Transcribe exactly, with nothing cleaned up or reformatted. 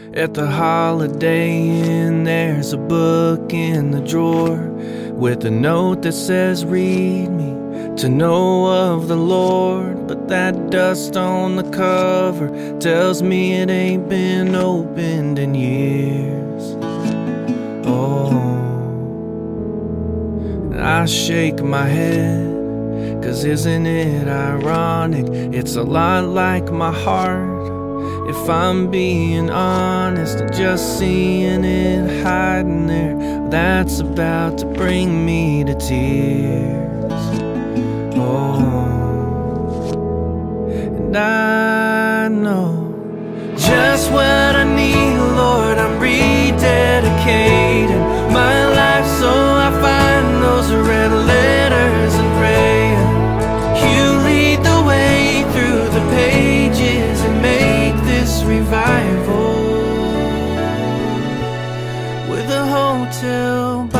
At the Holiday Inn, there's a book in the drawer with a note that says, read me to know of the Lord. But that dust on the cover tells me it ain't been opened in years. Oh, and I shake my head, 'cause isn't it ironic? It's a lot like my heart, if I'm being honest. Just seeing it hiding there, that's about to bring me to tears. Oh, and I know just what I need, Lord. I'm rededicating my life, so I find those red letters and praying you lead the way through the pages and make this revival with a hotel